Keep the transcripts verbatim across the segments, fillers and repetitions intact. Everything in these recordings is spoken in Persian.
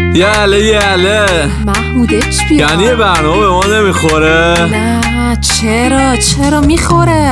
یله یله محمود اچ بیا. یعنی برنامه به ما نمیخوره؟ نه چرا چرا میخوره.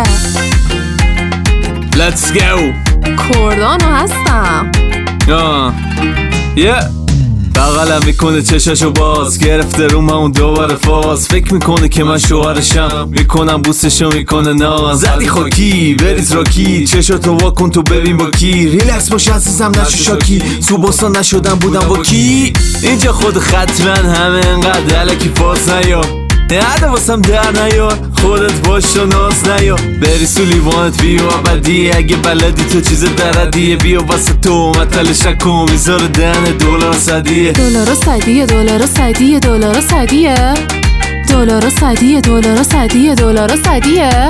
Let's go. کردانو هستم. آه یه بغلم میکنه چشاشو باز، گرفته رو من اون دوباره فاز. فکر میکنه که من شوهرشم، میکنم بوسشو میکنه ناز. زدی خاکی بریز راکی، چشاتو واکن تو ببین با کی. ریلکس باش عزیزم نشو شاکی، سوباسان نشدم بودم با کی. اینجا خود خطرن همه انقدر الکی فاز نیا، نهده واسم در نیار، خودت باش و ناز نیار. بری سو لیوانت بیا ابدی، اگه بلدی تو چیز دردیه بیا واسه تو مطلش نکن، میذاره دهن دلار صدیه. دلار صدیه دلار صدیه دلار صدیه دلار صدیه دلار صدیه دلار صدیه.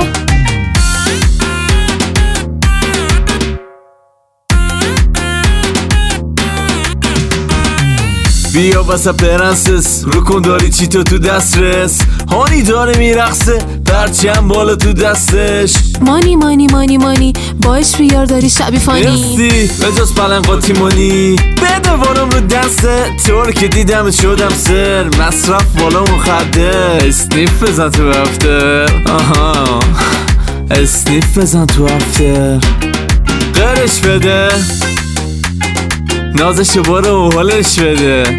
بیا واسه پرنسس، رو کن داری چی تو تو دسترس. هانی داره میرقصه پرچم بالا تو دستش. مانی مانی مانی مانی باش بیار داری شبی فانی. مرسی بجاز پلنگا تیمانی، بده وارم رو دسته. طور که دیدم شدم سر، مصرف بالا مخده. اسنیف بزن تو افتر، آها اسنیف بزن تو افتر. قرش بده نازشو برو حالش بده.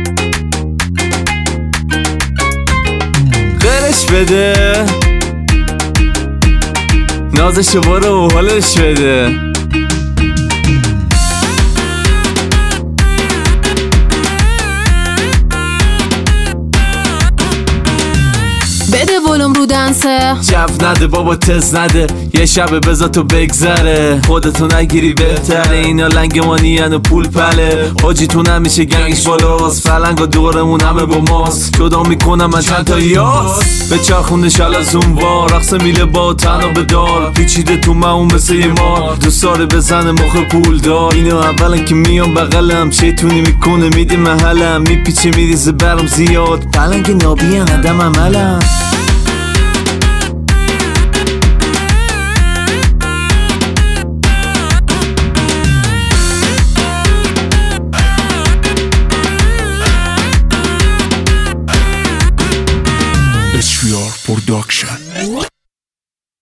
قرش بده نازشو برو حالش بده. بده ولوم رو دنسه، جف نده بابا تز نده، یه شب بذار تو بگذره. خودتو نگیری بهتره، اینا لنگ مانین و پول پله. حاجی تو نمیشه گنگش بالاست، فلنگا دورمون همه با ماست. جدا میکنم من چند تا یاس، به چرخونده شل از اون بار. رقص میله با تنها به دار، پیچیده تو من اون مثل یه مار. دوست داره بزنه مخ پول دار، اینو اولا که میام بغلم. شیطونی میکنه میدی محلم، میپیچه میریزه برم زیاد. پلنگ نابی ندم عملم. S V R Production.